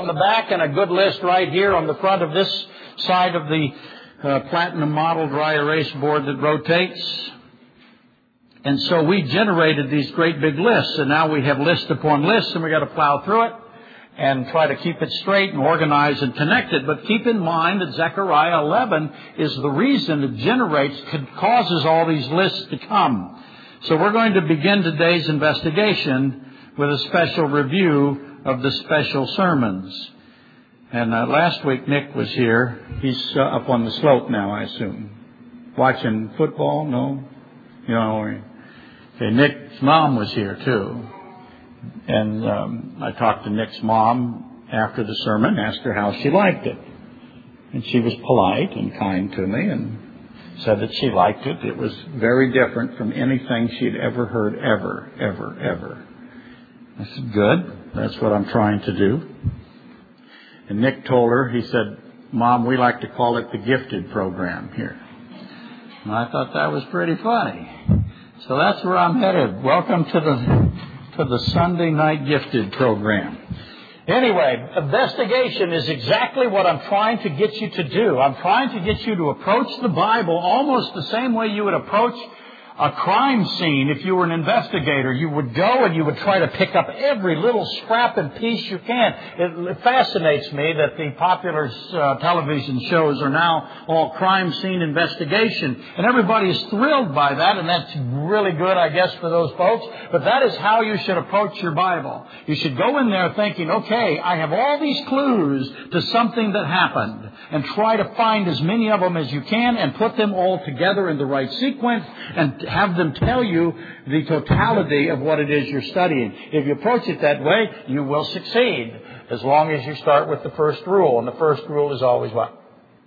on the back and a good list right here on the front of this side of the Platinum model dry erase board that rotates. And so we generated these great big lists, and now we have list upon list, and we've got to plow through it and try to keep it straight and organize and connect it. But keep in mind that Zechariah 11 is the reason it causes all these lists to come. So we're going to begin today's investigation with a special review of the special sermons. And last week Nick was here. He's up on the slope now, I assume. Watching football? No? You know, okay, Nick's mom was here too. And I talked to Nick's mom after the sermon, asked her how she liked it. And she was polite and kind to me and said that she liked it. It was very different from anything she'd ever heard, ever. I said, good. That's what I'm trying to do. And Nick told her, he said, Mom, we like to call it the gifted program here. And I thought that was pretty funny. So that's where I'm headed. Welcome to the Sunday night gifted program. Anyway, investigation is exactly what I'm trying to get you to do. I'm trying to get you to approach the Bible almost the same way you would approach a crime scene. If you were an investigator, you would go and you would try to pick up every little scrap and piece you can. It fascinates me that the popular television shows are now all crime scene investigation. And everybody is thrilled by that, and that's really good, I guess, for those folks. But that is how you should approach your Bible. You should go in there thinking, okay, I have all these clues to something that happened, and try to find as many of them as you can and put them all together in the right sequence and have them tell you the totality of what it is you're studying. If you approach it that way, you will succeed, as long as you start with the first rule. And the first rule is always what?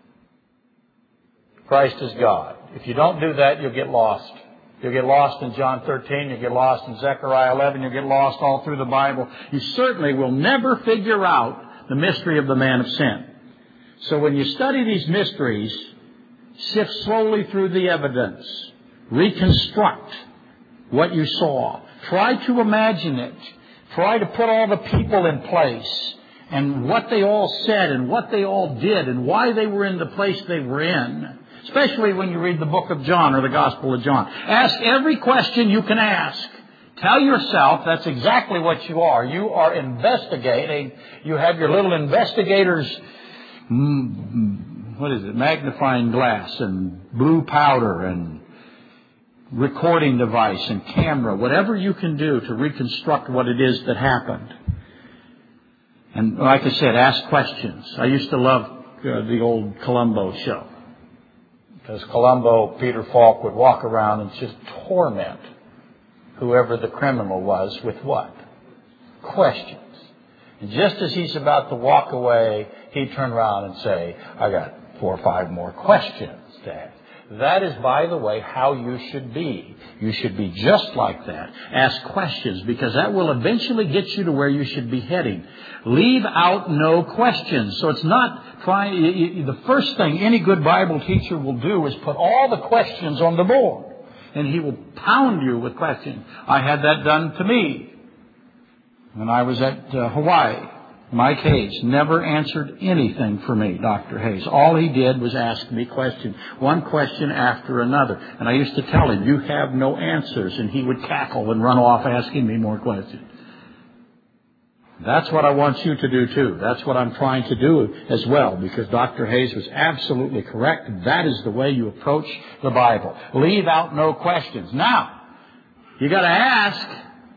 Christ is God. If you don't do that, you'll get lost. You'll get lost in John 13. You'll get lost in Zechariah 11. You'll get lost all through the Bible. You certainly will never figure out the mystery of the man of sin. So when you study these mysteries, sift slowly through the evidence. Reconstruct what you saw. Try to imagine it. Try to put all the people in place and what they all said and what they all did and why they were in the place they were in. Especially when you read the book of John or the Gospel of John. Ask every question you can ask. Tell yourself that's exactly what you are. You are investigating. You have your little investigator's magnifying glass and blue powder and recording device and camera, whatever you can do to reconstruct what it is that happened. And like I said, ask questions. I used to love the old Columbo show. Because Columbo, Peter Falk, would walk around and just torment whoever the criminal was with what? Questions. And just as he's about to walk away, he'd turn around and say, I got 4 or 5 more questions to ask. That is, by the way, how you should be. You should be just like that. Ask questions, because that will eventually get you to where you should be heading. Leave out no questions. So it's not trying. The first thing any good Bible teacher will do is put all the questions on the board. And he will pound you with questions. I had that done to me when I was at Hawaii. Mike Hayes never answered anything for me, Dr. Hayes. All he did was ask me questions, one question after another. And I used to tell him, you have no answers. And he would cackle and run off asking me more questions. That's what I want you to do too. That's what I'm trying to do as well, because Dr. Hayes was absolutely correct. That is the way you approach the Bible. Leave out no questions. Now, you got to ask.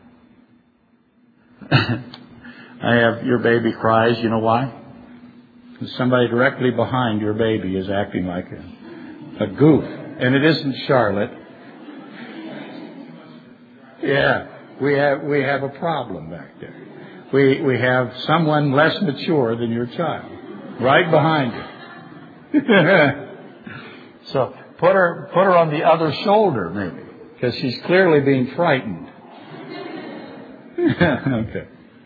I have your baby cries. You know why? Because somebody directly behind your baby is acting like a goof. And it isn't Charlotte. Yeah, we have a problem back there. We have someone less mature than your child right behind you. So put her on the other shoulder maybe, because she's clearly being frightened. Okay.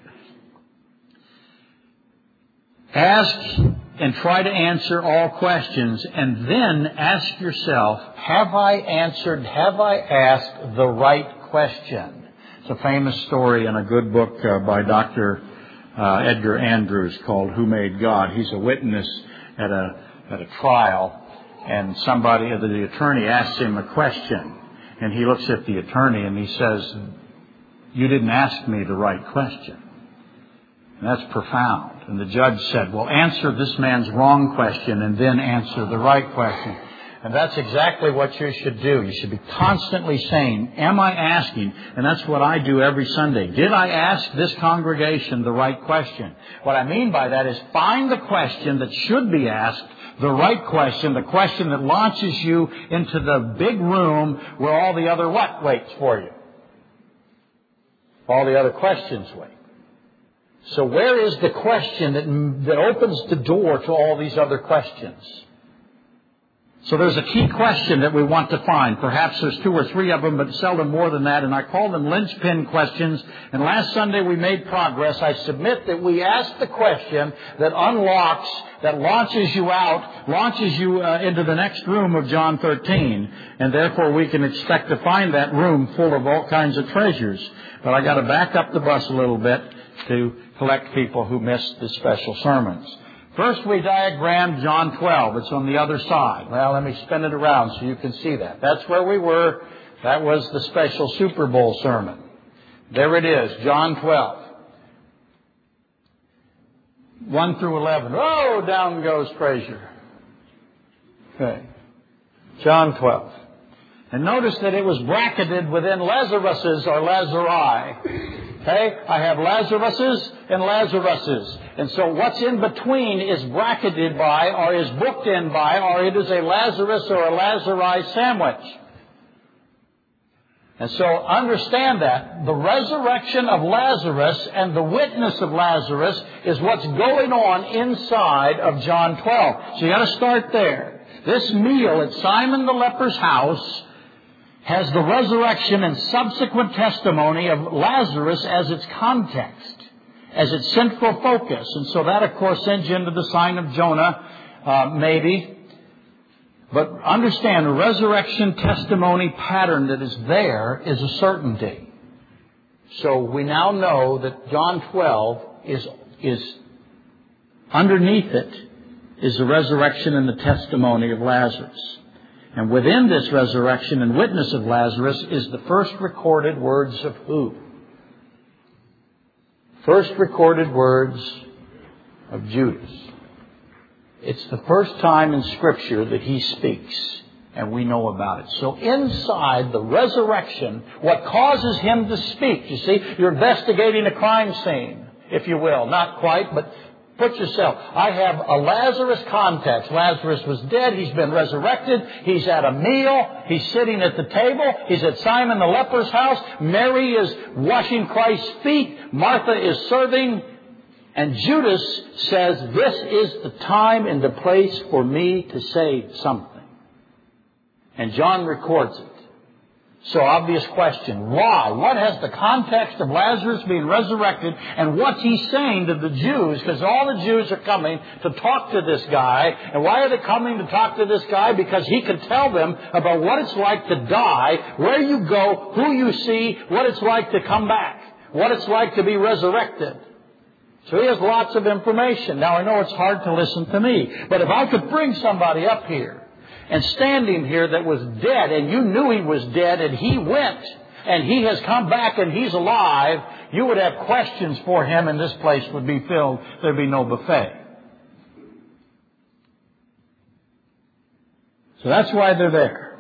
Ask and try to answer all questions, and then ask yourself, have I asked the right question? It's a famous story in a good book by Dr. Edgar Andrews called Who Made God. He's a witness at a trial, and the attorney asks him a question, and he looks at the attorney and he says, "You didn't ask me the right question." And that's profound. And the judge said, "Well, answer this man's wrong question and then answer the right question." And that's exactly what you should do. You should be constantly saying, am I asking? And that's what I do every Sunday. Did I ask this congregation the right question? What I mean by that is find the question that should be asked, the right question, the question that launches you into the big room where all the other what waits for you? All the other questions wait. So where is the question that opens the door to all these other questions? So there's a key question that we want to find. Perhaps there's 2 or 3 of them, but seldom more than that. And I call them linchpin questions. And last Sunday we made progress. I submit that we asked the question that unlocks, that launches you out, launches you into the next room of John 13. And therefore we can expect to find that room full of all kinds of treasures. But I got to back up the bus a little bit to collect people who missed the special sermons. First, we diagrammed John 12. It's on the other side. Well, let me spin it around so you can see that. That's where we were. That was the special Super Bowl sermon. There it is, John 12. 1 through 11. Oh, down goes Frazier. Okay. John 12. And notice that it was bracketed within Lazarus's or Lazari. Okay? I have Lazarus's and Lazarus's. And so what's in between is bracketed by or is booked in by or it is a Lazarus or a Lazari sandwich. And so understand that the resurrection of Lazarus and the witness of Lazarus is what's going on inside of John 12. So you got to start there. This meal at Simon the leper's house has the resurrection and subsequent testimony of Lazarus as its context, as its central focus. And so that, of course, sends you into the sign of Jonah, maybe. But understand, the resurrection testimony pattern that is there is a certainty. So we now know that John 12 is underneath it is the resurrection and the testimony of Lazarus. And within this resurrection and witness of Lazarus is the first recorded words of who? First recorded words of Judas. It's the first time in Scripture that he speaks, and we know about it. So inside the resurrection, what causes him to speak? You see, you're investigating a crime scene, if you will. Not quite, but put yourself. I have a Lazarus context. Lazarus was dead. He's been resurrected. He's at a meal. He's sitting at the table. He's at Simon the leper's house. Mary is washing Christ's feet. Martha is serving. And Judas says, this is the time and the place for me to say something. And John records it. So obvious question, why? What has the context of Lazarus being resurrected and what's he saying to the Jews? Because all the Jews are coming to talk to this guy. And why are they coming to talk to this guy? Because he could tell them about what it's like to die, where you go, who you see, what it's like to come back, what it's like to be resurrected. So he has lots of information. Now I know it's hard to listen to me, but if I could bring somebody up here and standing here that was dead, and you knew he was dead, and he went, and he has come back, and he's alive, you would have questions for him, and this place would be filled. There'd be no buffet. So that's why they're there.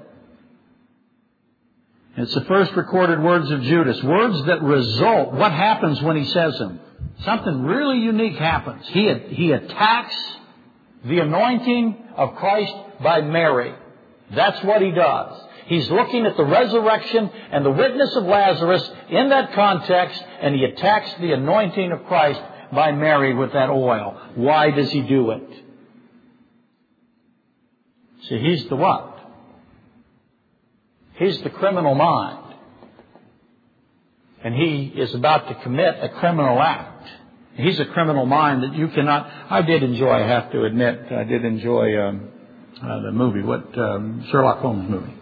It's the first recorded words of Judas. Words that result. What happens when he says them? Something really unique happens. He attacks the anointing of Christ by Mary. That's what he does. He's looking at the resurrection and the witness of Lazarus in that context, and he attacks the anointing of Christ by Mary with that oil. Why does he do it? See, he's the what? He's the criminal mind. And he is about to commit a criminal act. He's a criminal mind that you cannot... I did enjoy, I have to admit, the movie, Sherlock Holmes movie.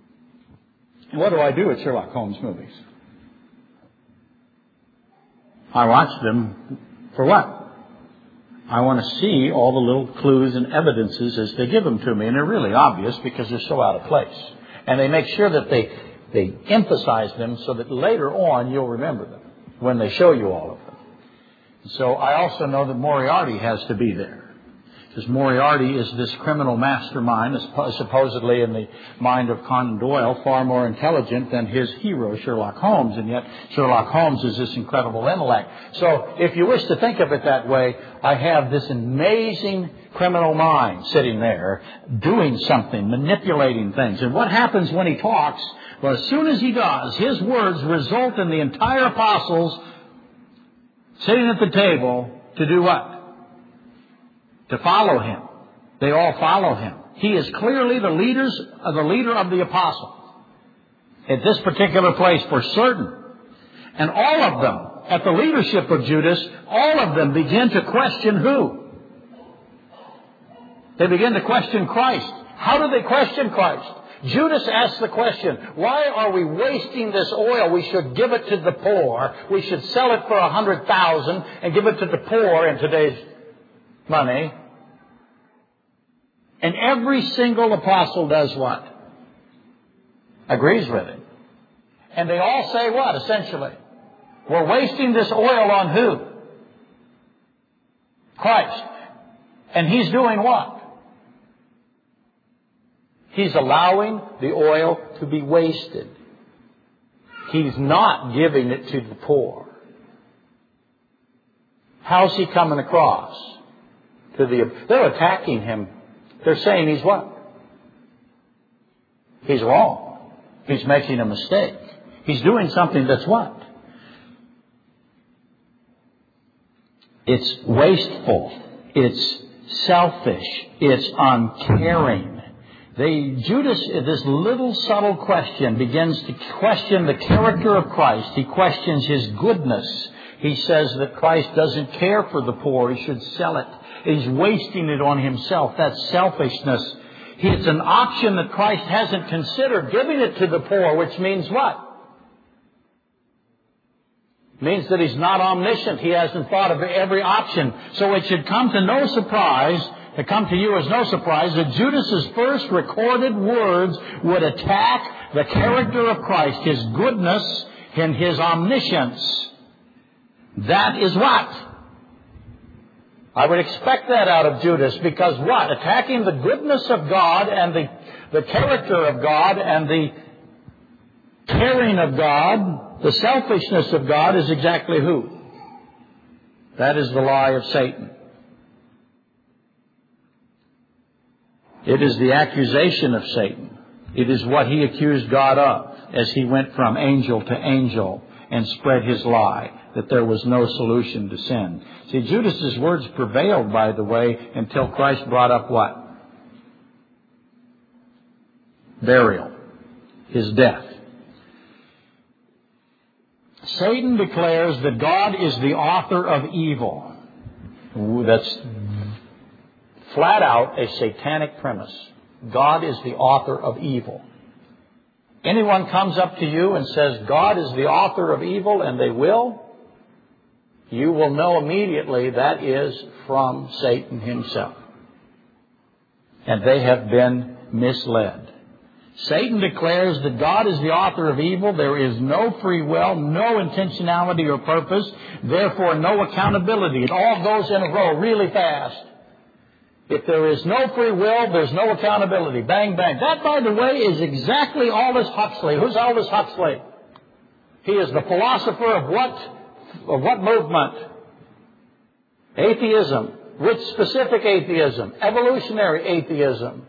And what do I do at Sherlock Holmes movies? I watch them for what? I want to see all the little clues and evidences as they give them to me. And they're really obvious because they're so out of place. And they make sure that they emphasize them so that later on you'll remember them when they show you all of them. So I also know that Moriarty has to be there. Because Moriarty is this criminal mastermind, supposedly in the mind of Conan Doyle, far more intelligent than his hero, Sherlock Holmes. And yet Sherlock Holmes is this incredible intellect. So if you wish to think of it that way, I have this amazing criminal mind sitting there doing something, manipulating things. And what happens when he talks? Well, as soon as he does, his words result in the entire apostles sitting at the table to do what? To follow him. They all follow him. He is clearly the leader of the apostles at this particular place for certain. And all of them, at the leadership of Judas, all of them begin to question who? They begin to question Christ. How do they question Christ? Judas asks the question, why are we wasting this oil? We should give it to the poor. We should sell it for 100,000 and give it to the poor in today's money. And every single apostle does what? Agrees with it. And they all say what, essentially? We're wasting this oil on who? Christ. And he's doing what? He's allowing the oil to be wasted. He's not giving it to the poor. How's he coming across? They're attacking him. They're saying he's what? He's wrong. He's making a mistake. He's doing something that's what? It's wasteful. It's selfish. It's uncaring. Judas, this little subtle question, begins to question the character of Christ. He questions his goodness. He says that Christ doesn't care for the poor. He should sell it. He's wasting it on himself. That's selfishness. It's an option that Christ hasn't considered, giving it to the poor, which means what? It means that he's not omniscient. He hasn't thought of every option. So it should come to no surprise, to come to you as no surprise, that Judas's first recorded words would attack the character of Christ, his goodness and his omniscience. That is what? I would expect that out of Judas, because what? Attacking the goodness of God and the character of God and the caring of God, the selfishness of God is exactly who? That is the lie of Satan. It is the accusation of Satan. It is what he accused God of as he went from angel to angel and spread his lie, that there was no solution to sin. See, Judas's words prevailed, by the way, until Christ brought up what? Burial. His death. Satan declares that God is the author of evil. That's flat out a satanic premise. God is the author of evil. Anyone comes up to you and says, God is the author of evil, and they will, you will know immediately that is from Satan himself. And they have been misled. Satan declares that God is the author of evil. There is no free will, no intentionality or purpose, therefore no accountability. It all goes in a row really fast. If there is no free will, there's no accountability. Bang, bang. That, by the way, is exactly Aldous Huxley. Who's Aldous Huxley? He is the philosopher of what movement? Atheism. Which specific atheism? Evolutionary atheism.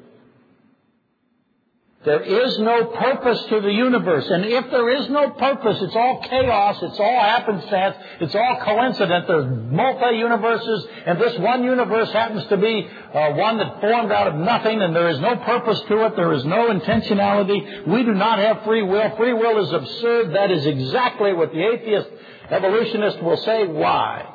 There is no purpose to the universe. And if there is no purpose, it's all chaos, it's all happenstance, it's all coincident. There's multi-universes, and this one universe happens to be one that formed out of nothing, and there is no purpose to it. There is no intentionality. We do not have free will. Free will is absurd. That is exactly what the atheist evolutionist will say. Why?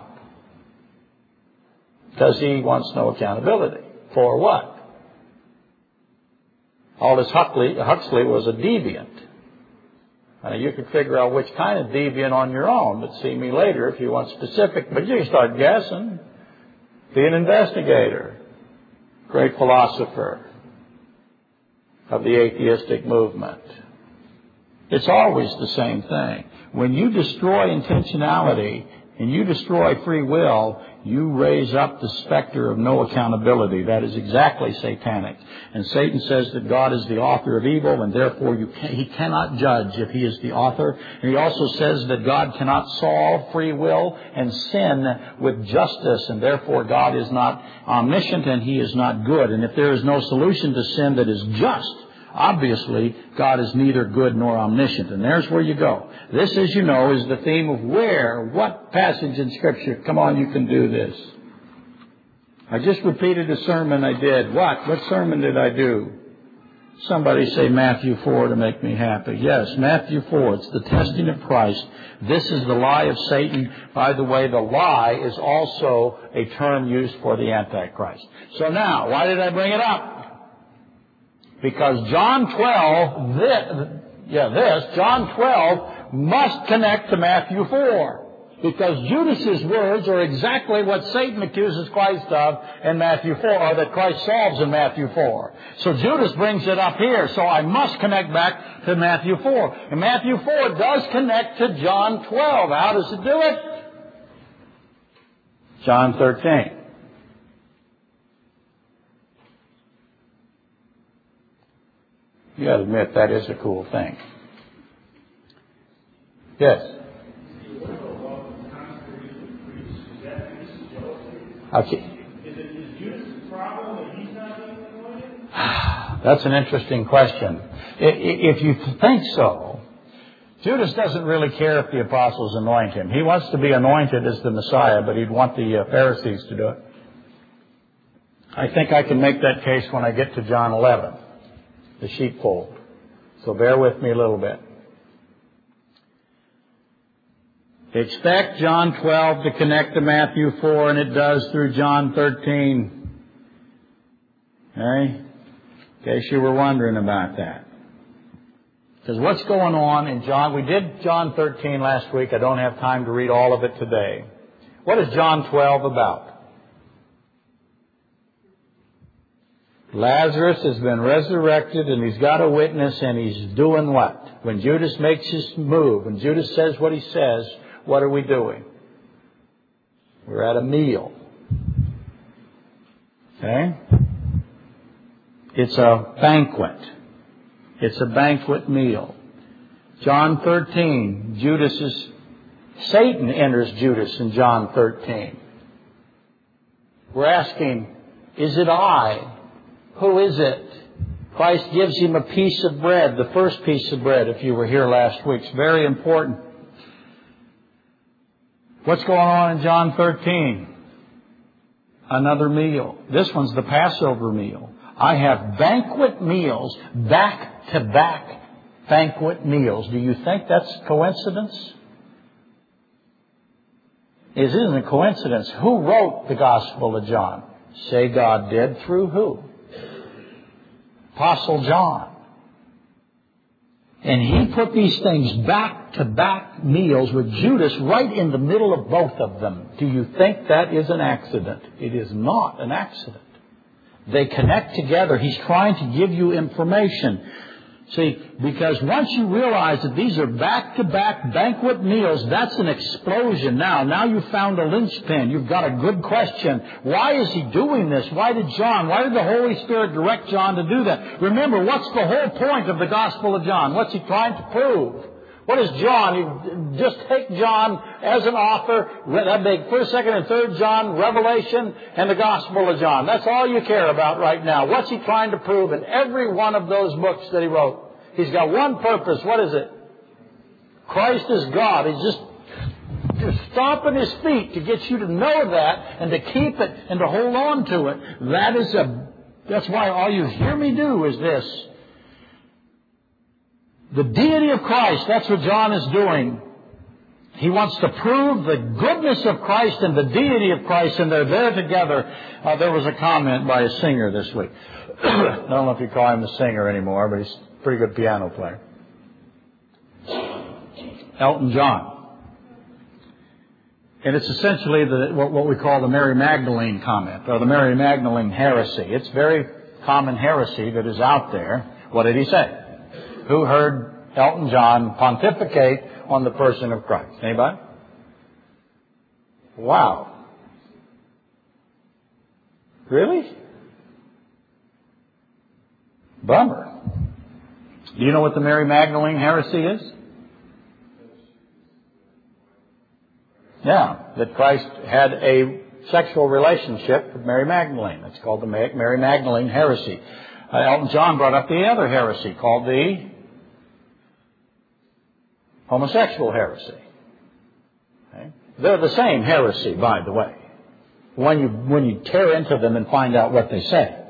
Because he wants no accountability. For what? Aldous Huxley was a deviant. You could figure out which kind of deviant on your own, but see me later if you want specific. But you can start guessing. Be an investigator. Great philosopher of the atheistic movement. It's always the same thing. When you destroy intentionality and you destroy free will, you raise up the specter of no accountability. That is exactly satanic. And Satan says that God is the author of evil, and therefore he cannot judge if he is the author. And he also says that God cannot solve free will and sin with justice, and therefore God is not omniscient and he is not good. And if there is no solution to sin that is just, obviously, God is neither good nor omniscient. And there's where you go. This, as you know, is the theme of what passage in Scripture. Come on, you can do this. I just repeated a sermon I did. What sermon did I do? Somebody say Matthew 4 to make me happy. Yes, Matthew 4. It's the testing of Christ. This is the lie of Satan. By the way, the lie is also a term used for the Antichrist. So now, why did I bring it up? Because John 12 must connect to Matthew 4. Because Judas's words are exactly what Satan accuses Christ of in Matthew 4, or that Christ solves in Matthew 4. So Judas brings it up here, so I must connect back to Matthew 4. And Matthew 4 does connect to John 12. How does it do it? John 13. You got to admit that is a cool thing. Yes. Okay. Is Judas the problem that he's not being anointed? That's an interesting question. If you think so, Judas doesn't really care if the apostles anoint him. He wants to be anointed as the Messiah, but he'd want the Pharisees to do it. I think I can make that case when I get to John 11, the sheepfold. So bear with me a little bit. Expect John 12 to connect to Matthew 4, and it does through John 13. Okay? In case you were wondering about that. Because what's going on in John, we did John 13 last week. I don't have time to read all of it today. What is John 12 about? Lazarus has been resurrected and he's got a witness, and he's doing what? When Judas makes his move, when Judas says what he says, what are we doing? We're at a meal. Okay? It's a banquet. It's a banquet meal. John 13, Satan enters Judas in John 13. We're asking, is it I? Who is it? Christ gives him a piece of bread, the first piece of bread, if you were here last week. It's very important. What's going on in John 13? Another meal. This one's the Passover meal. I have banquet meals, back-to-back banquet meals. Do you think that's coincidence? It isn't a coincidence. Who wrote the Gospel of John? Say God did. Through who? Apostle John. And he put these things back-to-back meals with Judas right in the middle of both of them. Do you think that is an accident? It is not an accident. They connect together. He's trying to give you information. See, because once you realize that these are back-to-back banquet meals, that's an explosion now. You've found a linchpin. You've got a good question. Why is he doing this? Why did the Holy Spirit direct John to do that? Remember, what's the whole point of the Gospel of John? What's he trying to prove? What is John? You just take John as an author, that big 1st, 2nd, and 3rd John, Revelation, and the Gospel of John. That's all you care about right now. What's he trying to prove in every one of those books that he wrote? He's got one purpose. What is it? Christ is God. He's just stomping his feet to get you to know that and to keep it and to hold on to it. That's why all you hear me do is this. The deity of Christ, that's what John is doing. He wants to prove the goodness of Christ and the deity of Christ, and they're there together. There was a comment by a singer this week. I don't know if you call him a singer anymore, but he's a pretty good piano player. Elton John. And it's essentially what we call the Mary Magdalene comment, or the Mary Magdalene heresy. It's very common heresy that is out there. What did he say? Who heard Elton John pontificate on the person of Christ? Anybody? Wow. Really? Bummer. Do you know what the Mary Magdalene heresy is? Yeah, that Christ had a sexual relationship with Mary Magdalene. It's called the Mary Magdalene heresy. Elton John brought up the other heresy called the homosexual heresy. Okay? They're the same heresy, by the way, when you tear into them and find out what they say.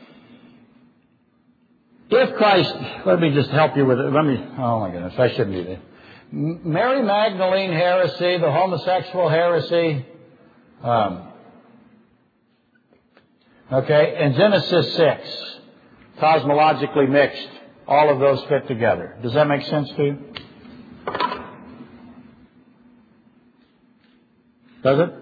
If Christ, let me just help you with it. Oh my goodness, I shouldn't do that. Mary Magdalene heresy, the homosexual heresy, and Genesis 6, cosmologically mixed, all of those fit together. Does that make sense to you? Does it?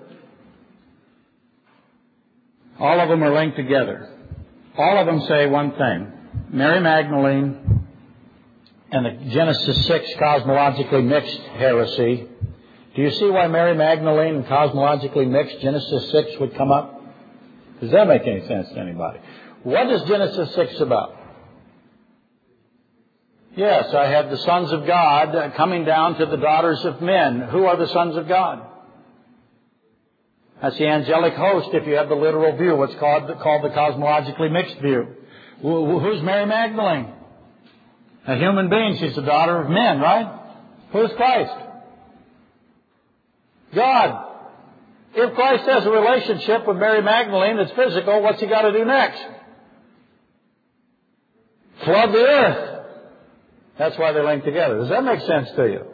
All of them are linked together. All of them say one thing. Mary Magdalene and the Genesis 6 cosmologically mixed heresy. Do you see why Mary Magdalene and cosmologically mixed Genesis 6 would come up? Does that make any sense to anybody? What is Genesis 6 about? Yes, I have the sons of God coming down to the daughters of men. Who are the sons of God? That's the angelic host if you have the literal view, what's called the cosmologically mixed view. Who's Mary Magdalene? A human being. She's the daughter of men, right? Who's Christ? God. If Christ has a relationship with Mary Magdalene that's physical, what's he got to do next? Flood the earth. That's why they're linked together. Does that make sense to you?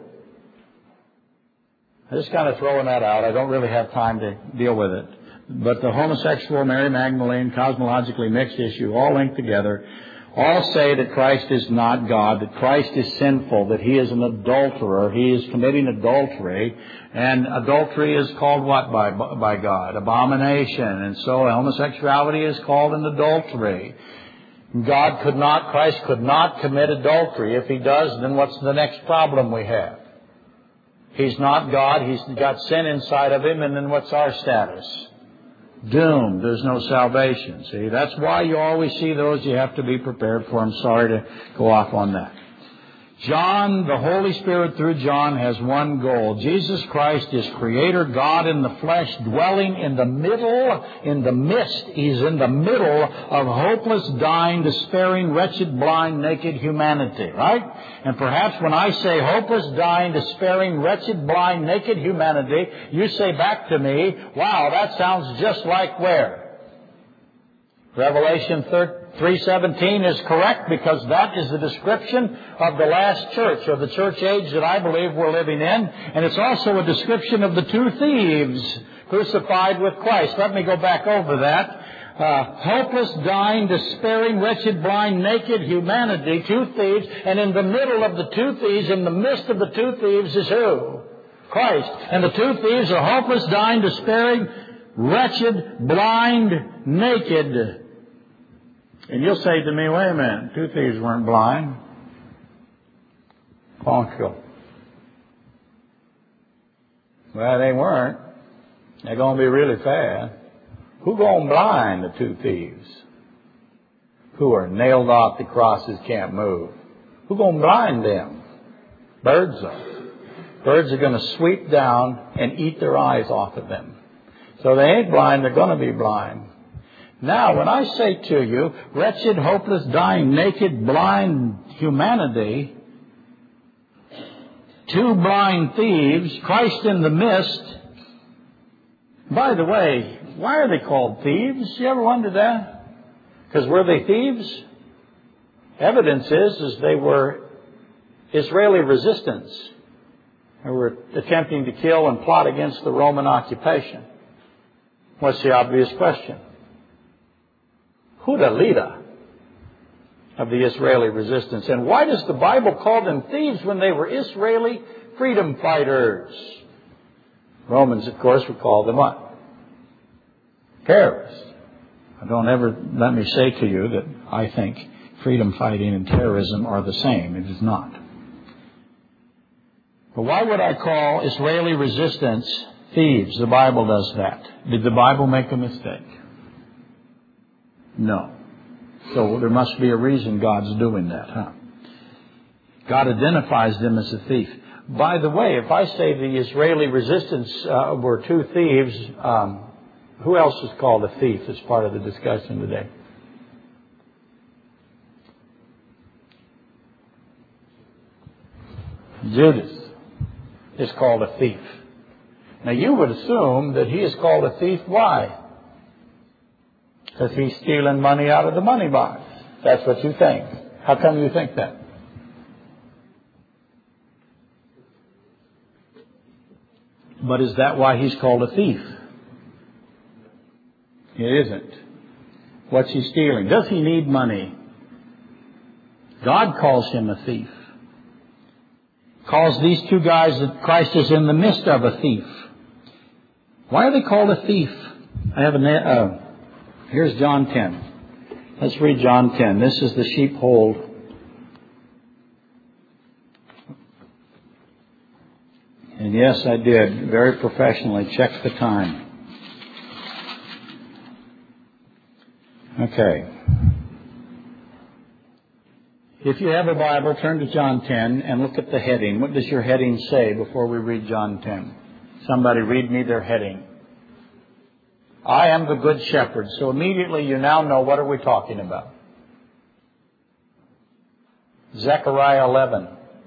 I'm just kind of throwing that out. I don't really have time to deal with it. But the homosexual, Mary Magdalene, cosmologically mixed issue, all linked together, all say that Christ is not God, that Christ is sinful, that he is an adulterer, he is committing adultery, and adultery is called what by God? Abomination. And so homosexuality is called an adultery. Christ could not commit adultery. If he does, then what's the next problem we have? He's not God, he's got sin inside of him, and then what's our status? Doomed. There's no salvation. See, that's why you always see those. You have to be prepared for. I'm sorry to go off on that. John, the Holy Spirit through John, has one goal. Jesus Christ is Creator God in the flesh, dwelling in the midst. He's in the middle of hopeless, dying, despairing, wretched, blind, naked humanity, right? And perhaps when I say hopeless, dying, despairing, wretched, blind, naked humanity, you say back to me, wow, that sounds just like where? Revelation 3:17 is correct, because that is the description of the last church, or the church age that I believe we're living in. And it's also a description of the two thieves crucified with Christ. Let me go back over that. Hopeless, dying, despairing, wretched, blind, naked humanity, two thieves. And in the middle of the two thieves, in the midst of the two thieves, is who? Christ. And the two thieves are hopeless, dying, despairing, wretched, blind, naked. And you'll say to me, wait a minute, two thieves weren't blind. Well, they weren't. They're going to be really fast. Who going to blind the two thieves who are nailed off the crosses, can't move? Who going to blind them? Birds are. Birds are going to sweep down and eat their eyes off of them. So they ain't blind, they're going to be blind. Now, when I say to you, wretched, hopeless, dying, naked, blind humanity, two blind thieves, Christ in the midst. By the way, why are they called thieves? You ever wondered that? Because were they thieves? Evidence is they were Israeli resistance. They were attempting to kill and plot against the Roman occupation. What's the obvious question? Who's the leader of the Israeli resistance? And why does the Bible call them thieves when they were Israeli freedom fighters. Romans, of course, would call them what? Terrorists. Don't ever let me say to you that I think freedom fighting and terrorism are the same. It is not. But why would I call Israeli resistance thieves? The Bible does that. Did the Bible make a mistake? No. So there must be a reason God's doing that, huh? God identifies them as a thief. By the way, if I say the Israeli resistance were two thieves, who else is called a thief as part of the discussion today? Judas is called a thief. Now you would assume that he is called a thief. Why? Because he's stealing money out of the money box. That's what you think. How come you think that? But is that why he's called a thief? It isn't. What's he stealing? Does he need money? God calls him a thief. Calls these two guys that Christ is in the midst of a thief. Why are they called a thief? I have here's John 10. Let's read John 10. This is the sheepfold. And yes, I did, very professionally, check the time. Okay. If you have a Bible, turn to John 10 and look at the heading. What does your heading say before we read John 10? Somebody read me their heading. I am the good shepherd. So immediately you now know what are we talking about. Zechariah 11.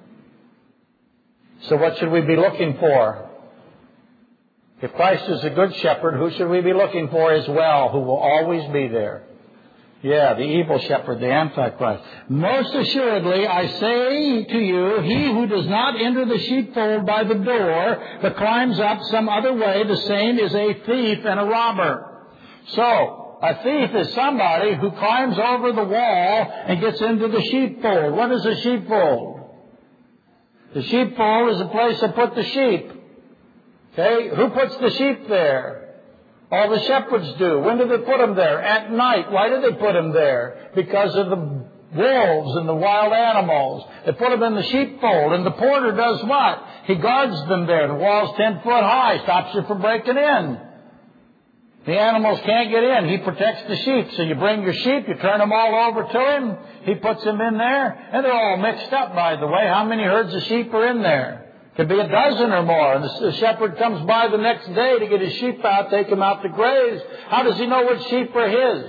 So what should we be looking for? If Christ is a good shepherd, who should we be looking for as well, who will always be there? Yeah, the evil shepherd, the Antichrist. Most assuredly, I say to you, he who does not enter the sheepfold by the door, but climbs up some other way, the same is a thief and a robber. So, a thief is somebody who climbs over the wall and gets into the sheepfold. What is a sheepfold? The sheepfold is a place to put the sheep. Okay, who puts the sheep there? All the shepherds do. When do they put them there? At night. Why do they put them there? Because of the wolves and the wild animals. They put them in the sheepfold. And the porter does what? He guards them there. The wall's 10 foot high. Stops you from breaking in. The animals can't get in. He protects the sheep. So you bring your sheep, you turn them all over to him. He puts them in there. And they're all mixed up, by the way. How many herds of sheep are in there? Could be a dozen or more. And the shepherd comes by the next day to get his sheep out, take them out to graze. How does he know which sheep are his?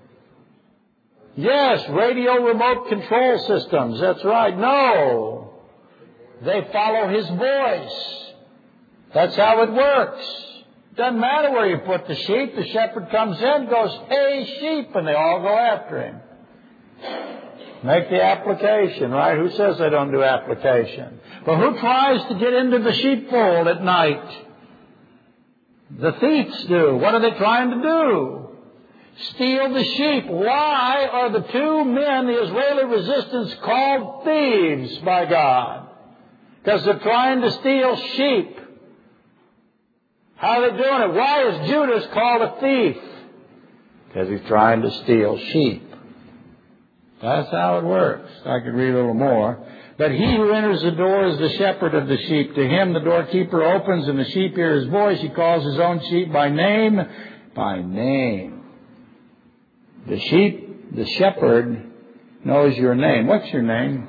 Yes, radio remote control systems. That's right. No. They follow his voice. That's how it works. Doesn't matter where you put the sheep. The shepherd comes in, goes, hey, sheep, and they all go after him. Make the application, right? Who says they don't do application? But who tries to get into the sheepfold at night? The thieves do. What are they trying to do? Steal the sheep. Why are the two men, the Israeli resistance, called thieves by God? Because they're trying to steal sheep. How are they doing it? Why is Judas called a thief? Because he's trying to steal sheep. That's how it works. I could read a little more. But he who enters the door is the shepherd of the sheep. To him the doorkeeper opens, and the sheep hear his voice. He calls his own sheep by name. By name. The sheep, the shepherd, knows your name. What's your name?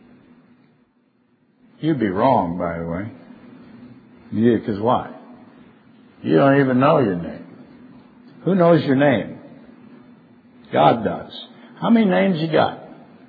You'd be wrong, by the way. Yeah, because why? You don't even know your name. Who knows your name? God does. How many names you got?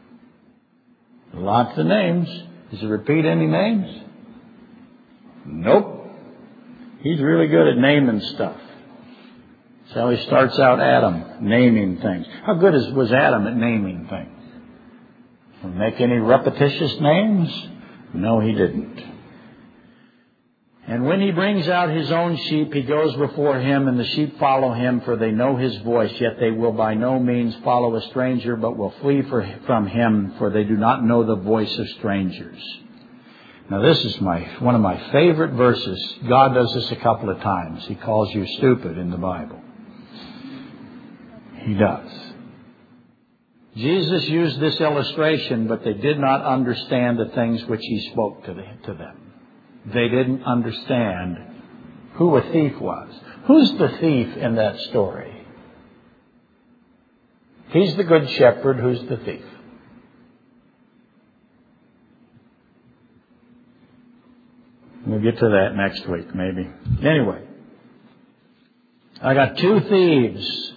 Lots of names. Does he repeat any names? Nope. He's really good at naming stuff. That's how he starts out Adam, naming things. How good was Adam at naming things? Did he make any repetitious names? No, he didn't. And when he brings out his own sheep, he goes before him, and the sheep follow him, for they know his voice. Yet they will by no means follow a stranger, but will flee from him, for they do not know the voice of strangers. Now this is one of my favorite verses. God does this a couple of times. He calls you stupid in the Bible. He does. Jesus used this illustration, but they did not understand the things which He spoke to them. They didn't understand who a thief was. Who's the thief in that story? He's the good shepherd. Who's the thief? We'll get to that next week, maybe. Anyway, I got two thieves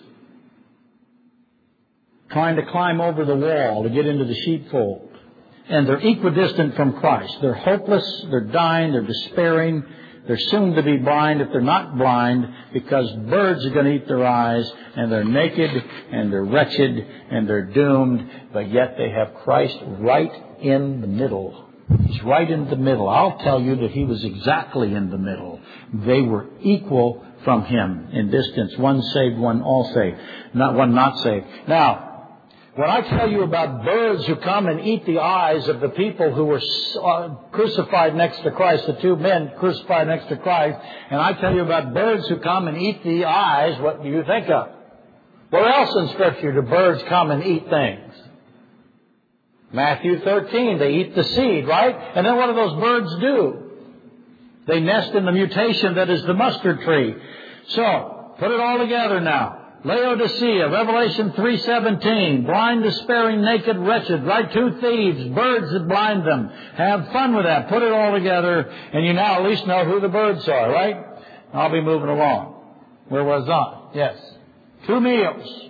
trying to climb over the wall to get into the sheepfold. And they're equidistant from Christ. They're hopeless, they're dying, they're despairing, they're soon to be blind if they're not blind, because birds are going to eat their eyes, and they're naked, and they're wretched, and they're doomed, but yet they have Christ right in the middle. He's right in the middle. I'll tell you that He was exactly in the middle. They were equal from Him in distance. One saved, one all saved. One not saved. Now, when I tell you about birds who come and eat the eyes of the people who were crucified next to Christ, the two men crucified next to Christ, and I tell you about birds who come and eat the eyes, what do you think of? Where else in Scripture do birds come and eat things? Matthew 13, they eat the seed, right? And then what do those birds do? They nest in the mutation that is the mustard tree. So, put it all together now. Laodicea, Revelation 3:17, blind, despairing, naked, wretched, right? Two thieves, birds that blind them. Have fun with that. Put it all together, and you now at least know who the birds are, right? I'll be moving along. Where was I? Yes. 2 meals.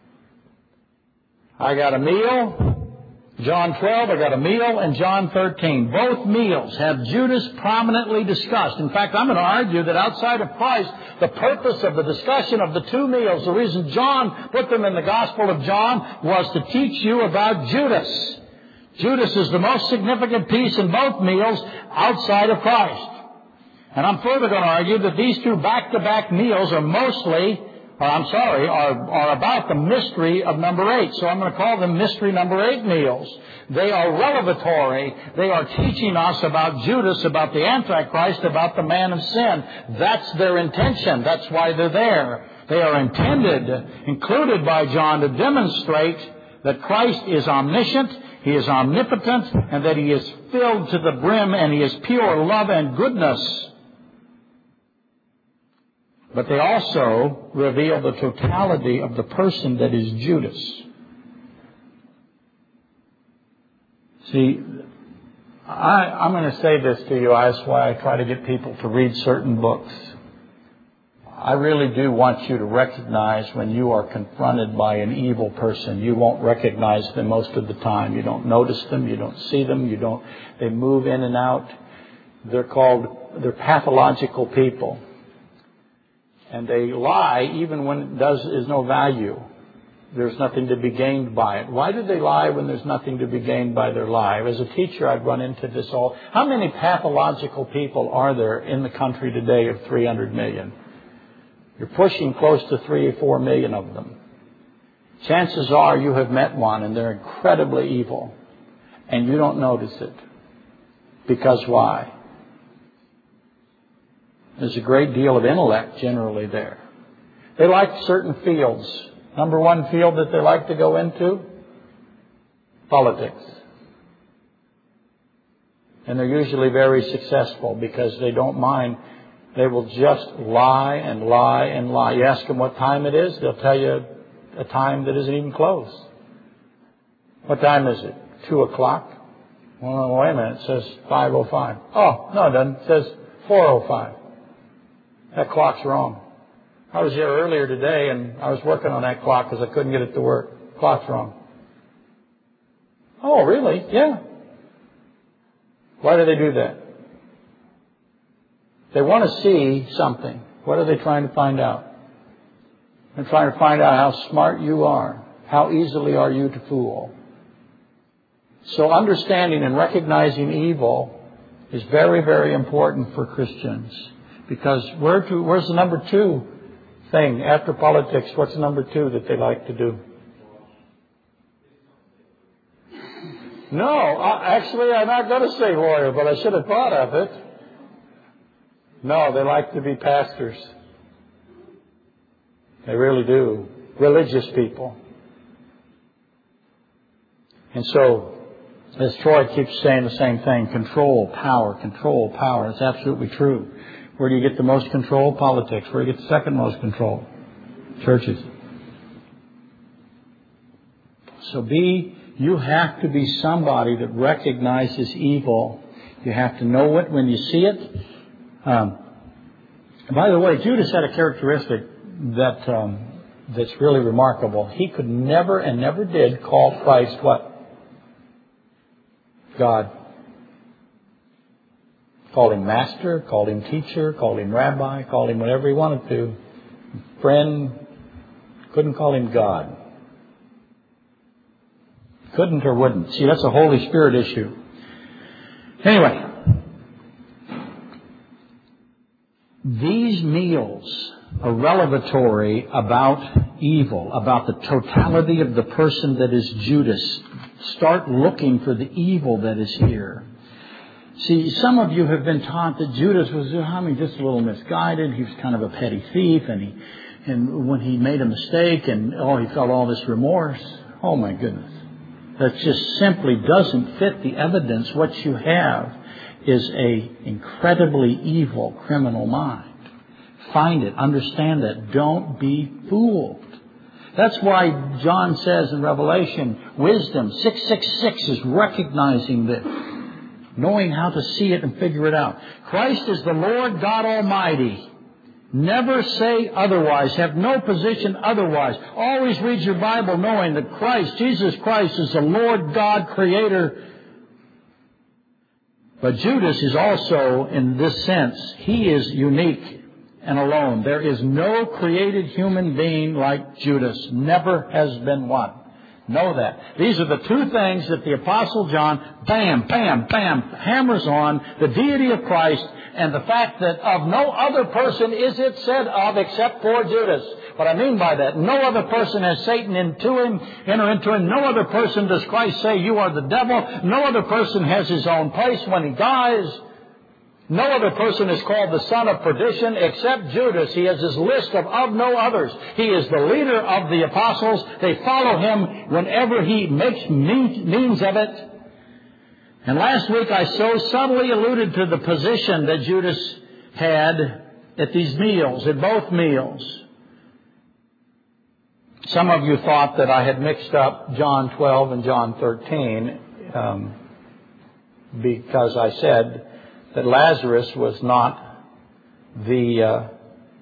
I got a meal. John 12, I got a meal, and John 13. Both meals have Judas prominently discussed. In fact, I'm going to argue that outside of Christ, the purpose of the discussion of the 2 meals, the reason John put them in the Gospel of John, was to teach you about Judas. Judas is the most significant piece in both meals outside of Christ. And I'm further going to argue that these 2 back-to-back meals are are about the mystery of number 8. So I'm going to call them mystery number 8 meals. They are revelatory. They are teaching us about Judas, about the Antichrist, about the man of sin. That's their intention. That's why they're there. They are included by John to demonstrate that Christ is omniscient, He is omnipotent, and that He is filled to the brim, and He is pure love and goodness. But they also reveal the totality of the person that is Judas. See, I'm going to say this to you. That's why I try to get people to read certain books. I really do want you to recognize when you are confronted by an evil person. You won't recognize them most of the time. You don't notice them. You don't see them. They move in and out. They're pathological people. And they lie even when is no value. There's nothing to be gained by it. Why do they lie when there's nothing to be gained by their lie? As a teacher, I've run into this all. How many pathological people are there in the country today of 300 million? You're pushing close to 3 or 4 million of them. Chances are you have met one and they're incredibly evil. And you don't notice it. Because why? There's a great deal of intellect generally there. They like certain fields. Number one field that they like to go into? Politics. And they're usually very successful because they don't mind. They will just lie and lie and lie. You ask them what time it is, they'll tell you a time that isn't even close. What time is it? 2 o'clock? Well, wait a minute. It says 5:05. Oh, no, it doesn't. It says 4:05. That clock's wrong. I was here earlier today and I was working on that clock because I couldn't get it to work. Clock's wrong. Oh, really? Yeah. Why do they do that? They want to see something. What are they trying to find out? They're trying to find out how smart you are. How easily are you to fool? So understanding and recognizing evil is very, very important for Christians. Because where's the number 2 thing after politics? What's the number 2 that they like to do? No, actually, I'm not going to say lawyer, but I should have thought of it. No, they like to be pastors. They really do. Religious people. And so, as Troy keeps saying the same thing, control, power, control, power. It's absolutely true. Where do you get the most control? Politics. Where do you get the second most control? Churches. So you have to be somebody that recognizes evil. You have to know it when you see it. By the way, Judas had a characteristic that's really remarkable. He could never and never did call Christ what? God. Called him master, called him teacher, called him rabbi, called him whatever he wanted to. Friend, couldn't call him God. Couldn't or wouldn't. See, that's a Holy Spirit issue. Anyway, these meals are revelatory about evil, about the totality of the person that is Judas. Start looking for the evil that is here. See, some of you have been taught that Judas was, just a little misguided. He was kind of a petty thief, and when he made a mistake, and he felt all this remorse. Oh my goodness. That just simply doesn't fit the evidence. What you have is a incredibly evil criminal mind. Find it. Understand that. Don't be fooled. That's why John says in Revelation, wisdom 666 is recognizing this, knowing how to see it and figure it out. Christ is the Lord God Almighty. Never say otherwise. Have no position otherwise. Always read your Bible knowing that Christ, Jesus Christ, is the Lord God Creator. But Judas is also, in this sense, he is unique and alone. There is no created human being like Judas. Never has been one. Know that. These are the two things that the Apostle John, bam, bam, bam, hammers on: the deity of Christ and the fact that of no other person is it said of except for Judas. What I mean by that, no other person has Satan enter into him. No other person does Christ say, you are the devil. No other person has his own place when he dies. No other person is called the son of perdition except Judas. He has his list of no others. He is the leader of the apostles. They follow him whenever he makes means of it. And last week I so subtly alluded to the position that Judas had at these meals, at both meals. Some of you thought that I had mixed up John 12 and John 13 because I said that Lazarus was not the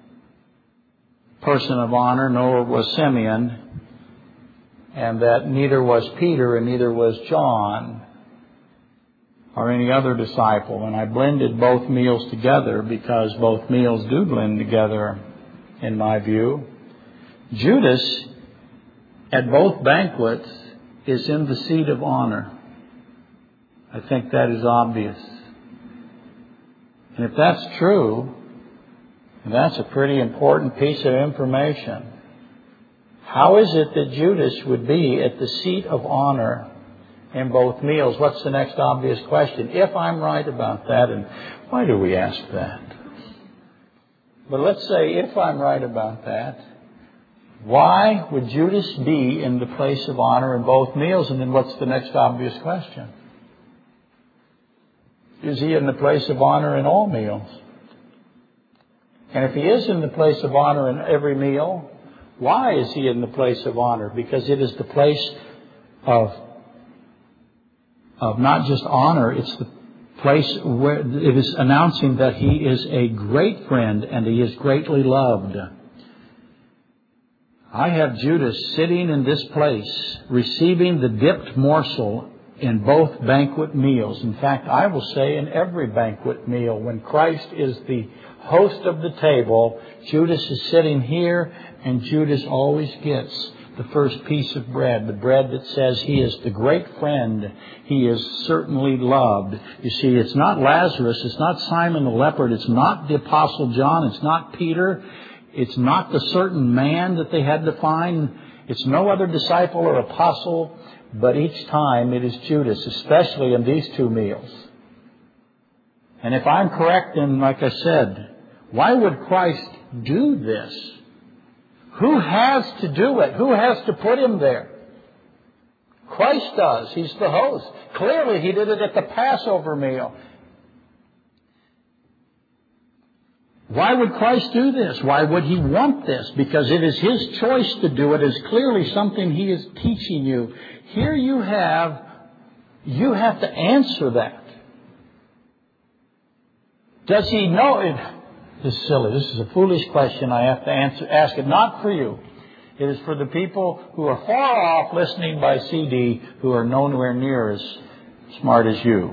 person of honor, nor was Simeon, and that neither was Peter and neither was John or any other disciple. And I blended both meals together because both meals do blend together, in my view. Judas, at both banquets, is in the seat of honor. I think that is obvious. And if that's true, that's a pretty important piece of information. How is it that Judas would be at the seat of honor in both meals? What's the next obvious question? If I'm right about that, and why do we ask that? But let's say if I'm right about that, why would Judas be in the place of honor in both meals? And then what's the next obvious question? Is he in the place of honor in all meals? And if he is in the place of honor in every meal, why is he in the place of honor? Because it is the place of not just honor, it's the place where it is announcing that he is a great friend and he is greatly loved. I have Judas sitting in this place, receiving the dipped morsel in both banquet meals. In fact, I will say in every banquet meal, when Christ is the host of the table, Judas is sitting here, and Judas always gets the first piece of bread, the bread that says he is the great friend. He is certainly loved. You see, it's not Lazarus, it's not Simon the leper, it's not the Apostle John, it's not Peter, it's not the certain man that they had to find. It's no other disciple or apostle, but each time it is Judas, especially in these two meals. And if I'm correct, then like I said, why would Christ do this? Who has to do it? Who has to put him there? Christ does. He's the host. Clearly, he did it at the Passover meal. Why would Christ do this? Why would he want this? Because it is his choice to do it. It's clearly something he is teaching you. Here you have to answer that. Does he know it? This is silly. This is a foolish question. I have to ask it not for you. It is for the people who are far off listening by CD, who are nowhere near as smart as you.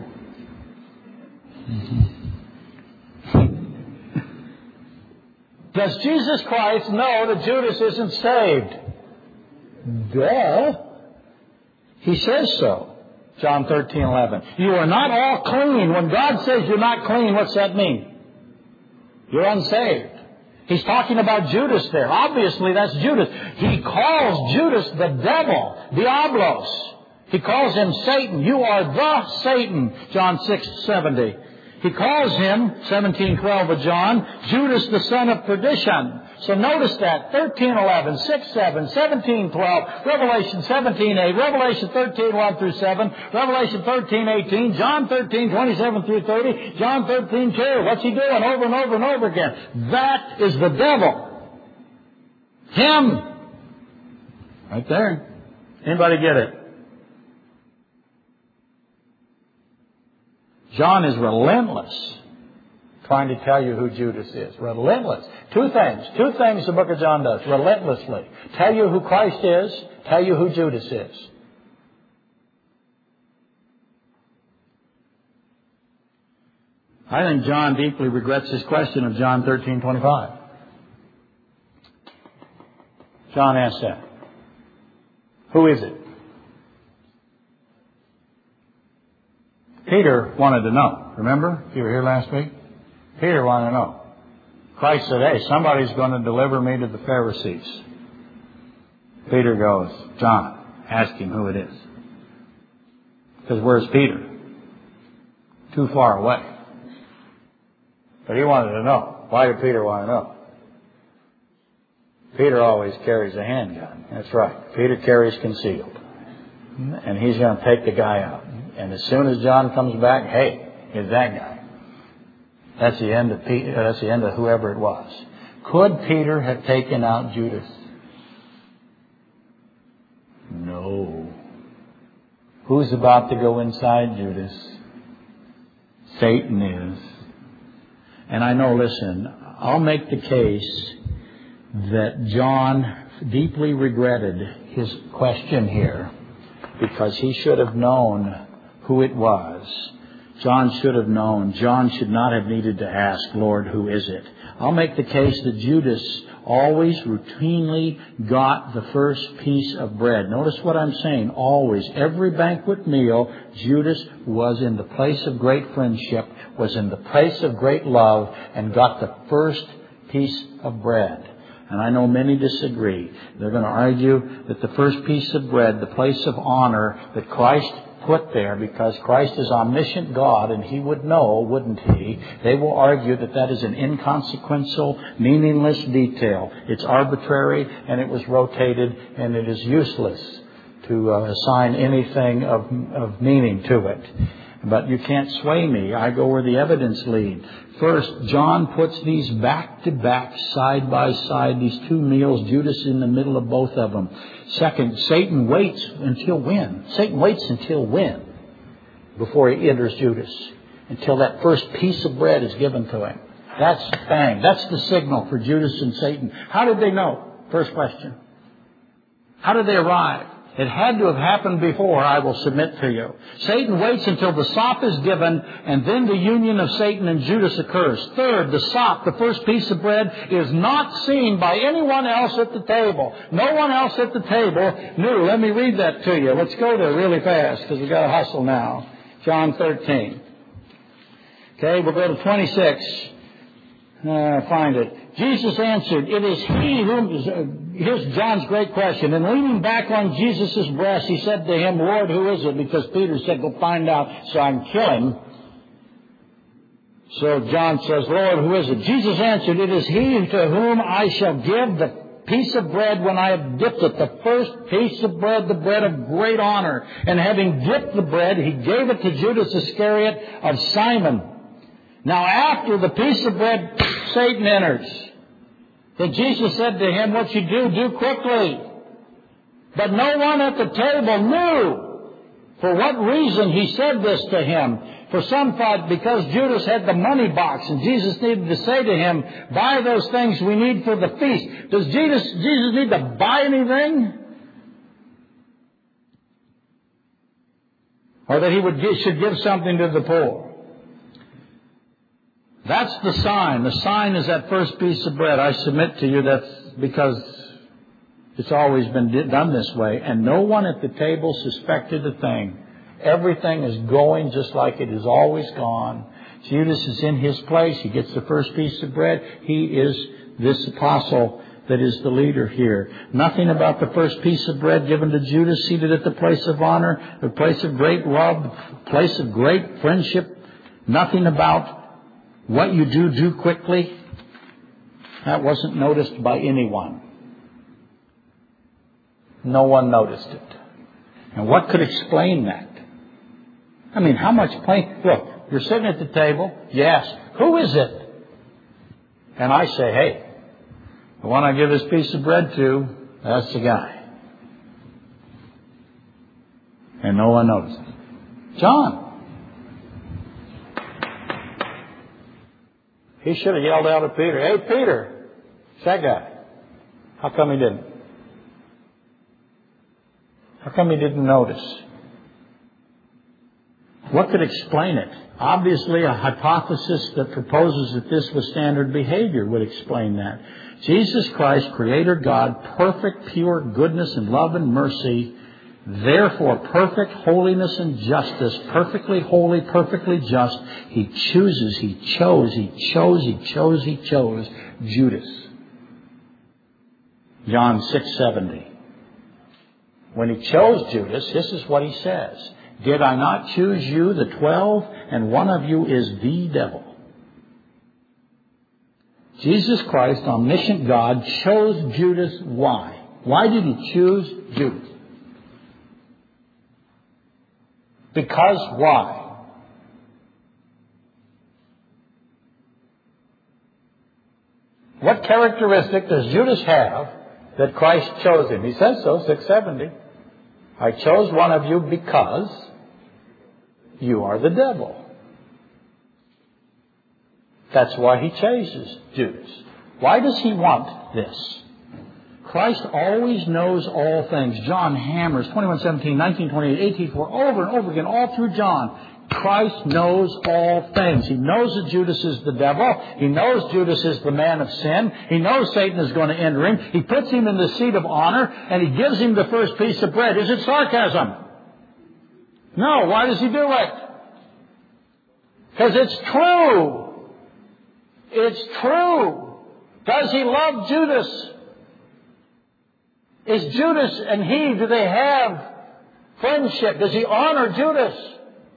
Does Jesus Christ know that Judas isn't saved? Duh. He says so. John 13:11. You are not all clean. When God says you're not clean, what's that mean? You're unsaved. He's talking about Judas there. Obviously, that's Judas. He calls Judas the devil, Diablos. He calls him Satan. You are the Satan, John 6:70. He calls him, 17:12 of John, Judas the son of perdition. So notice that, 13:11, 6:7, 17:12, Revelation 17:8, Revelation 13:1 through 7, Revelation 13:18, John 13:27 through 30, John 13:2. What's he doing over and over and over again? That is the devil. Him. Right there. Anybody get it? John is relentless trying to tell you who Judas is. Relentless. Two things the book of John does relentlessly. Tell you who Christ is, tell you who Judas is. I think John deeply regrets his question of John 13:25. John asked that. Who is it? Peter wanted to know. Remember? You were here last week? Peter wanted to know. Christ said, hey, somebody's going to deliver me to the Pharisees. Peter goes, John, ask him who it is. Because where's Peter? Too far away. But he wanted to know. Why did Peter want to know? Peter always carries a handgun. That's right. Peter carries concealed. And he's going to take the guy out. And as soon as John comes back, hey, here's that guy. That's the end of Peter. That's the end of whoever it was. Could Peter have taken out Judas? No. Who's about to go inside Judas? Satan is. And I know, listen, I'll make the case that John deeply regretted his question here because he should have known who it was. John should have known. John should not have needed to ask, Lord, who is it? I'll make the case that Judas always routinely got the first piece of bread. Notice what I'm saying. Always. Every banquet meal, Judas was in the place of great friendship, was in the place of great love, and got the first piece of bread. And I know many disagree. They're going to argue that the first piece of bread, the place of honor that Christ put there because Christ is omniscient God and He would know, wouldn't He? They will argue that that is an inconsequential, meaningless detail. It's arbitrary and it was rotated and it is useless to assign anything of meaning to it. But you can't sway me. I go where the evidence leads. First, John puts these back to back, side by side, these two meals, Judas in the middle of both of them. Second, Satan waits until when? Satan waits until when? Before he enters Judas. Until that first piece of bread is given to him. That's bang. That's the signal for Judas and Satan. How did they know? First question. How did they arrive? It had to have happened before, I will submit to you. Satan waits until the sop is given, and then the union of Satan and Judas occurs. Third, the sop, the first piece of bread, is not seen by anyone else at the table. No one else at the table knew. Let me read that to you. Let's go there really fast, because we've got to hustle now. John 13. Okay, we'll go to 26. Find it. Jesus answered, it is he whom... here's John's great question. And leaning back on Jesus' breast, he said to him, Lord, who is it? Because Peter said, go find out so I can kill him. So John says, Lord, who is it? Jesus answered, it is he to whom I shall give the piece of bread when I have dipped it, the first piece of bread, the bread of great honor. And having dipped the bread, he gave it to Judas Iscariot of Simon. Now after the piece of bread, Satan enters. Then Jesus said to him, what you do quickly. But no one at the table knew for what reason he said this to him. For some thought because Judas had the money box and Jesus needed to say to him, buy those things we need for the feast. Does Jesus need to buy anything? Or that he should give something to the poor? That's the sign. The sign is that first piece of bread. I submit to you that's because it's always been done this way. And no one at the table suspected a thing. Everything is going just like it has always gone. Judas is in his place. He gets the first piece of bread. He is this apostle that is the leader here. Nothing about the first piece of bread given to Judas seated at the place of honor, the place of great love, the place of great friendship. Nothing about what you do quickly. That wasn't noticed by anyone. No one noticed it. And what could explain that? I mean, how much plain... Look, you're sitting at the table. You ask, who is it? And I say, hey, the one I give this piece of bread to, that's the guy. And no one noticed it. John. He should have yelled out at Peter, hey, Peter, it's that guy. How come he didn't? How come he didn't notice? What could explain it? Obviously, a hypothesis that proposes that this was standard behavior would explain that. Jesus Christ, Creator God, perfect, pure goodness and love and mercy, therefore perfect holiness and justice, perfectly holy, perfectly just, He chose Judas. John 6:70. When He chose Judas, this is what He says. Did I not choose you, the 12, and one of you is the devil? Jesus Christ, omniscient God, chose Judas. Why? Why did He choose Judas? Because why? What characteristic does Judas have that Christ chose him? He says so, 6:70. I chose one of you because you are the devil. That's why He chooses Judas. Why does He want this? Christ always knows all things. John hammers 21:17, 19:28, 18:4, over and over again, all through John. Christ knows all things. He knows that Judas is the devil. He knows Judas is the man of sin. He knows Satan is going to enter him. He puts him in the seat of honor, and He gives him the first piece of bread. Is it sarcasm? No. Why does He do it? Because it's true. It's true. Does He love Judas? Is Judas and He, do they have friendship? Does He honor Judas?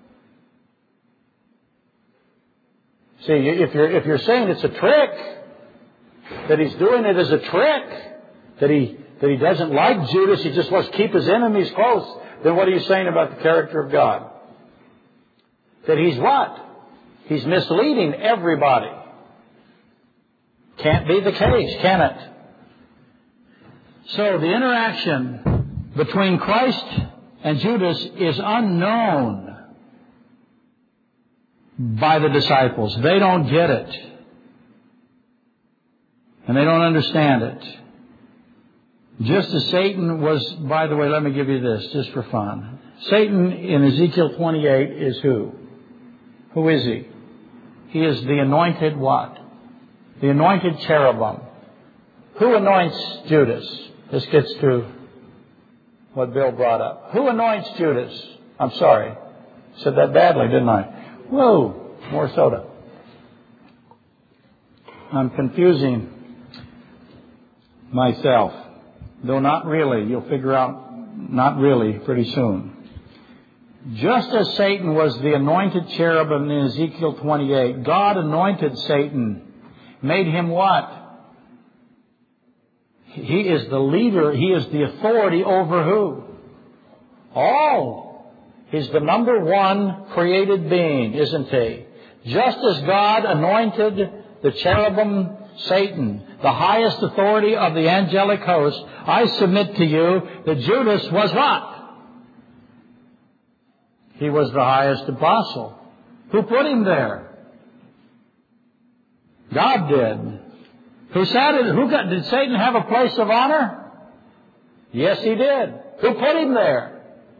See, if you're saying it's a trick, that He's doing it as a trick, that he doesn't like Judas, He just wants to keep His enemies close, then what are you saying about the character of God? That He's what? He's misleading everybody. Can't be the case, can it? So the interaction between Christ and Judas is unknown by the disciples. They don't get it. And they don't understand it. Just as Satan was, by the way, let me give you this, just for fun. Satan in Ezekiel 28 is who? Who is he? He is the anointed what? The anointed cherubim. Who anoints Judas? This gets to what Bill brought up. Who anoints Judas? I'm sorry. Said that badly, didn't I? Whoa, more soda. I'm confusing myself. though not really. You'll figure out not really pretty soon. Just as Satan was the anointed cherubim in Ezekiel 28, God anointed Satan, made him what? He is the leader. He is the authority over who? All. He's the number one created being, isn't he? Just as God anointed the cherubim Satan, the highest authority of the angelic host, I submit to you that Judas was what? He was the highest apostle. Who put him there? God did. Did Satan have a place of honor? Yes, he did. Who put him there?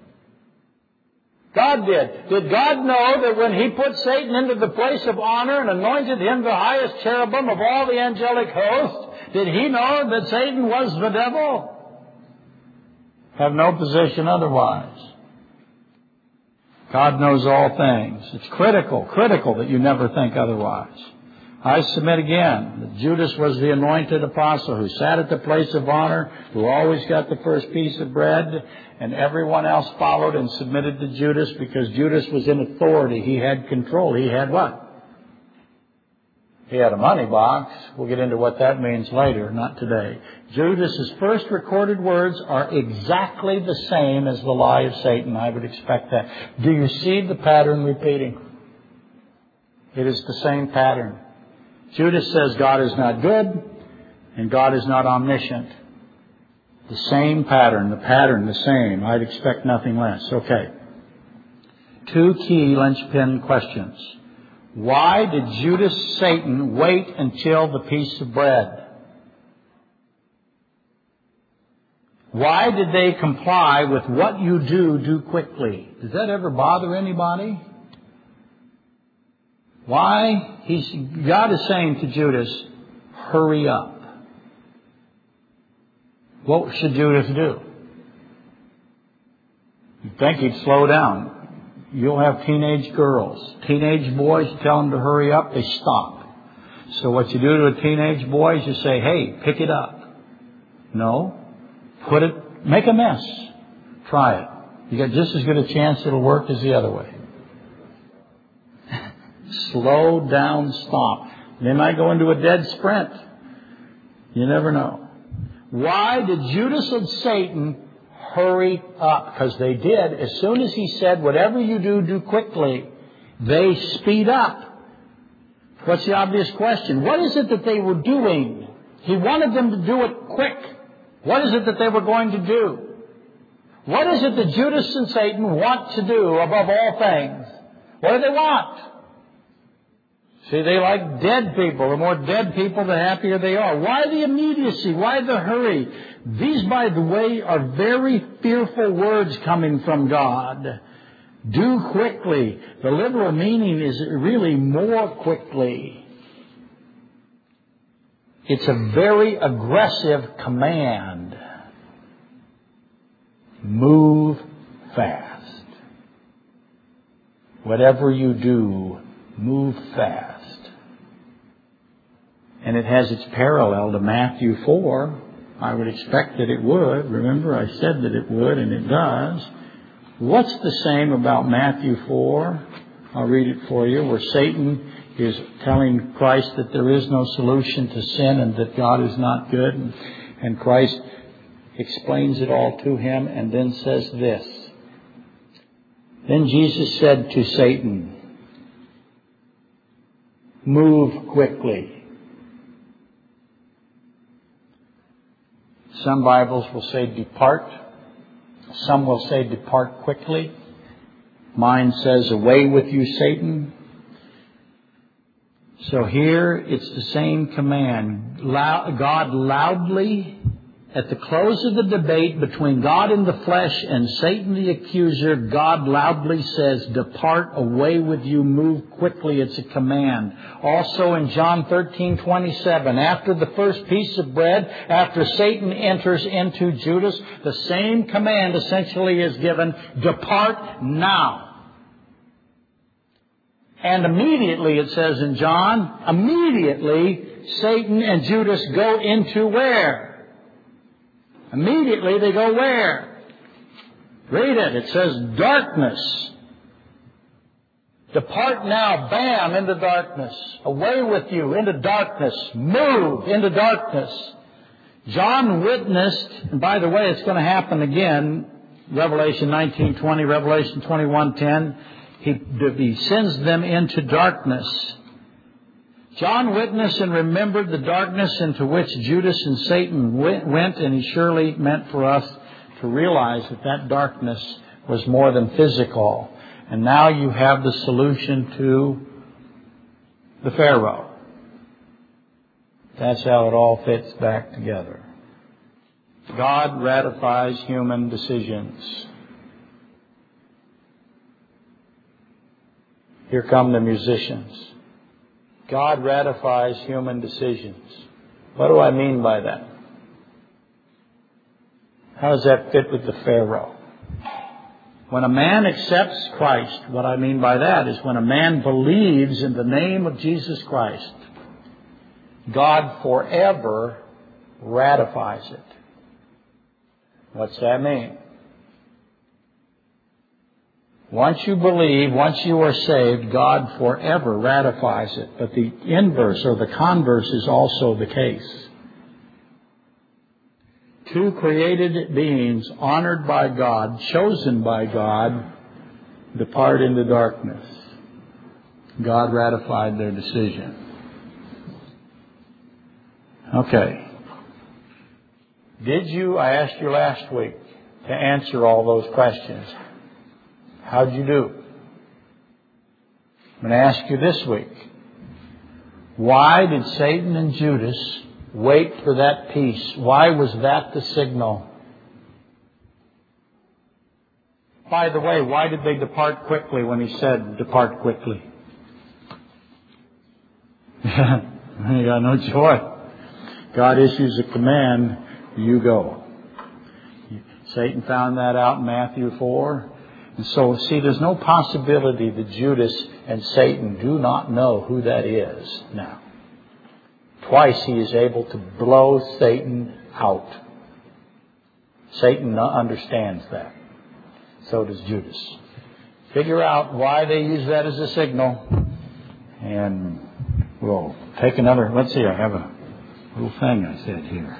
God did. Did God know that when He put Satan into the place of honor and anointed him the highest cherubim of all the angelic host, did He know that Satan was the devil? Have no position otherwise. God knows all things. It's critical that you never think otherwise. I submit again that Judas was the anointed apostle who sat at the place of honor, who always got the first piece of bread, and everyone else followed and submitted to Judas because Judas was in authority. He had control. He had what? He had a money box. We'll get into what that means later, not today. Judas's first recorded words are exactly the same as the lie of Satan. I would expect that. Do you see the pattern repeating? It is the same pattern. Judas says God is not good and God is not omniscient. The same pattern, the same. I'd expect nothing less. Okay. 2 key linchpin questions. Why did Judas Satan wait until the piece of bread? Why did they comply with what you do quickly? Does that ever bother anybody? Why? God is saying to Judas, hurry up. What should Judas do? You'd think he'd slow down. You'll have teenage girls. Teenage boys, you tell them to hurry up, they stop. So what you do to a teenage boy is you say, hey, pick it up. No. Make a mess. Try it. You got just as good a chance it'll work as the other way. Slow down, stop. They might go into a dead sprint. You never know. Why did Judas and Satan hurry up? Because they did. As soon as he said, whatever you do quickly, they speed up. What's the obvious question? What is it that they were doing? He wanted them to do it quick. What is it that they were going to do? What is it that Judas and Satan want to do above all things? What do they want? See, they like dead people. The more dead people, the happier they are. Why the immediacy? Why the hurry? These, by the way, are very fearful words coming from God. Do quickly. The literal meaning is really more quickly. It's a very aggressive command. Move fast. Whatever you do, move fast. And it has its parallel to Matthew 4. I would expect that it would. Remember, I said that it would, and it does. What's the same about Matthew 4? I'll read it for you, where Satan is telling Christ that there is no solution to sin and that God is not good. And Christ explains it all to him and then says this. Then Jesus said to Satan, move quickly. Some Bibles will say depart. Some will say depart quickly. Mine says away with you, Satan. So here it's the same command. God loudly, at the close of the debate between God in the flesh and Satan the accuser, God loudly says, depart, away with you, move quickly. It's a command. Also in John 13:27, after the first piece of bread, after Satan enters into Judas, the same command essentially is given, depart now. And immediately, it says in John, immediately Satan and Judas go into where? Immediately they go where? Read it. It says darkness. Depart now, bam, into darkness. Away with you, into darkness. Move into darkness. John witnessed, and by the way, it's going to happen again, Revelation 19:20, Revelation 21:10. He sends them into darkness. John witnessed and remembered the darkness into which Judas and Satan went, and he surely meant for us to realize that that darkness was more than physical. And now you have the solution to the Pharaoh. That's how it all fits back together. God ratifies human decisions. Here come the musicians. God ratifies human decisions. What do I mean by that? How does that fit with the Pharaoh? When a man accepts Christ, what I mean by that is when a man believes in the name of Jesus Christ, God forever ratifies it. What's that mean? Once you believe, once you are saved, God forever ratifies it. But the inverse or the converse is also the case. Two created beings, honored by God, chosen by God, depart into darkness. God ratified their decision. Okay. I asked you last week to answer all those questions. How'd you do? I'm going to ask you this week. Why did Satan and Judas wait for that peace? Why was that the signal? By the way, why did they depart quickly when he said, depart quickly? You got no choice. God issues a command, you go. Satan found that out in Matthew 4. And so, see, there's no possibility that Judas and Satan do not know who that is now. Twice he is able to blow Satan out. Satan understands that. So does Judas. Figure out why they use that as a signal. And we'll take another. Let's see, I have a little thing I said here.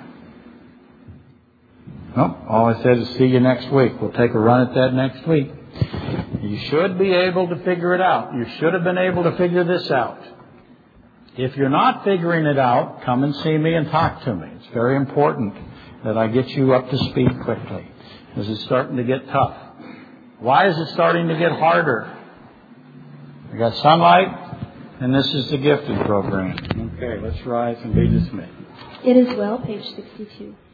Nope, all I said is see you next week. We'll take a run at that next week. You should be able to figure it out. You should have been able to figure this out. If you're not figuring it out, come and see me and talk to me. It's very important that I get you up to speed quickly, because it's starting to get tough. Why is it starting to get harder? We got sunlight, and this is the gifted program. Okay, let's rise and be dismissed. It is well, page 62.